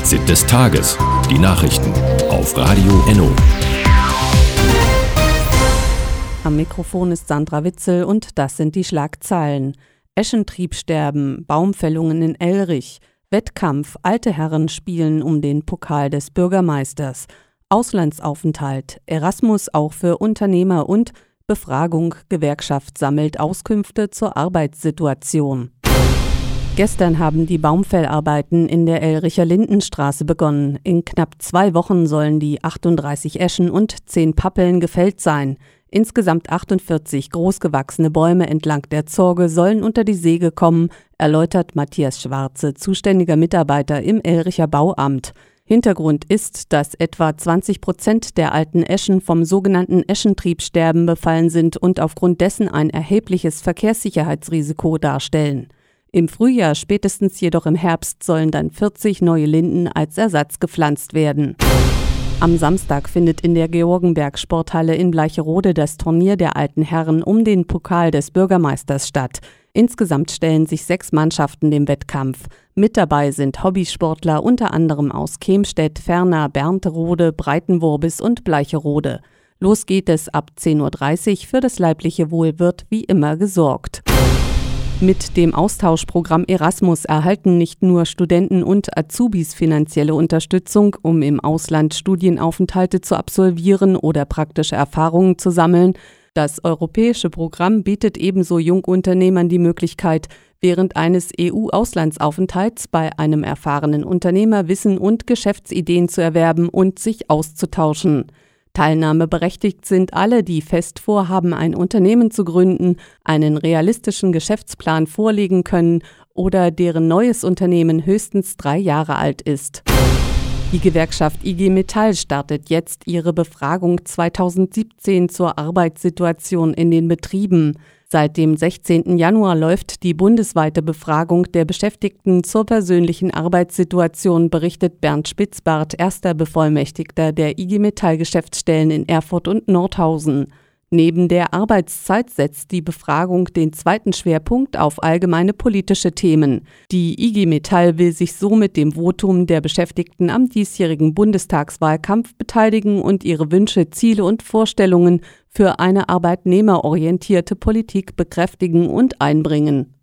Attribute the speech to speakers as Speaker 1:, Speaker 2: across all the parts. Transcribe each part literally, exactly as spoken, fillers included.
Speaker 1: Fazit des Tages. Die Nachrichten auf Radio Enno.
Speaker 2: Am Mikrofon ist Sandra Witzel und das sind die Schlagzeilen. Eschentriebsterben, Baumfällungen in Elrich, Wettkampf, alte Herren spielen um den Pokal des Bürgermeisters, Auslandsaufenthalt, Erasmus auch für Unternehmer und Befragung, Gewerkschaft sammelt Auskünfte zur Arbeitssituation. Gestern haben die Baumfällarbeiten in der Elricher Lindenstraße begonnen. In knapp zwei Wochen sollen die achtunddreißig Eschen und zehn Pappeln gefällt sein. Insgesamt achtundvierzig großgewachsene Bäume entlang der Zorge sollen unter die Säge kommen, erläutert Matthias Schwarze, zuständiger Mitarbeiter im Elricher Bauamt. Hintergrund ist, dass etwa zwanzig Prozent der alten Eschen vom sogenannten Eschentriebsterben befallen sind und aufgrund dessen ein erhebliches Verkehrssicherheitsrisiko darstellen. Im Frühjahr, spätestens jedoch im Herbst, sollen dann vierzig neue Linden als Ersatz gepflanzt werden. Am Samstag findet in der Georgenberg-Sporthalle in Bleicherode das Turnier der alten Herren um den Pokal des Bürgermeisters statt. Insgesamt stellen sich sechs Mannschaften dem Wettkampf. Mit dabei sind Hobbysportler unter anderem aus Kemstedt, Ferner, Bernterode, Breitenworbis und Bleicherode. Los geht es ab zehn Uhr dreißig. Für das leibliche Wohl wird wie immer gesorgt. Mit dem Austauschprogramm Erasmus erhalten nicht nur Studenten und Azubis finanzielle Unterstützung, um im Ausland Studienaufenthalte zu absolvieren oder praktische Erfahrungen zu sammeln. Das europäische Programm bietet ebenso Jungunternehmern die Möglichkeit, während eines E U-Auslandsaufenthalts bei einem erfahrenen Unternehmer Wissen und Geschäftsideen zu erwerben und sich auszutauschen. Teilnahmeberechtigt sind alle, die fest vorhaben, ein Unternehmen zu gründen, einen realistischen Geschäftsplan vorlegen können oder deren neues Unternehmen höchstens drei Jahre alt ist. Die Gewerkschaft I G Metall startet jetzt ihre Befragung zweitausendsiebzehn zur Arbeitssituation in den Betrieben. Seit dem sechzehnten Januar läuft die bundesweite Befragung der Beschäftigten zur persönlichen Arbeitssituation, berichtet Bernd Spitzbart, erster Bevollmächtigter der I G Metall-Geschäftsstellen in Erfurt und Nordhausen. Neben der Arbeitszeit setzt die Befragung den zweiten Schwerpunkt auf allgemeine politische Themen. Die I G Metall will sich so mit dem Votum der Beschäftigten am diesjährigen Bundestagswahlkampf beteiligen und ihre Wünsche, Ziele und Vorstellungen für eine arbeitnehmerorientierte Politik bekräftigen und einbringen.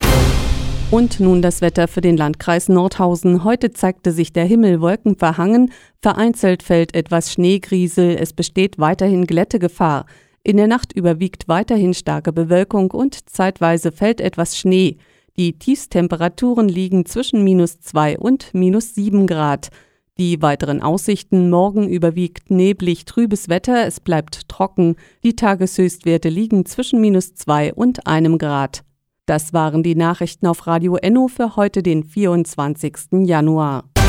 Speaker 2: Und nun das Wetter für den Landkreis Nordhausen. Heute zeigte sich der Himmel wolkenverhangen, vereinzelt fällt etwas Schneegriesel, es besteht weiterhin Glättegefahr. In der Nacht überwiegt weiterhin starke Bewölkung und zeitweise fällt etwas Schnee. Die Tiefstemperaturen liegen zwischen minus zwei und minus sieben Grad. Die weiteren Aussichten: morgen überwiegt neblig trübes Wetter, es bleibt trocken. Die Tageshöchstwerte liegen zwischen minus zwei und einem Grad. Das waren die Nachrichten auf Radio Enno für heute, den vierundzwanzigsten Januar.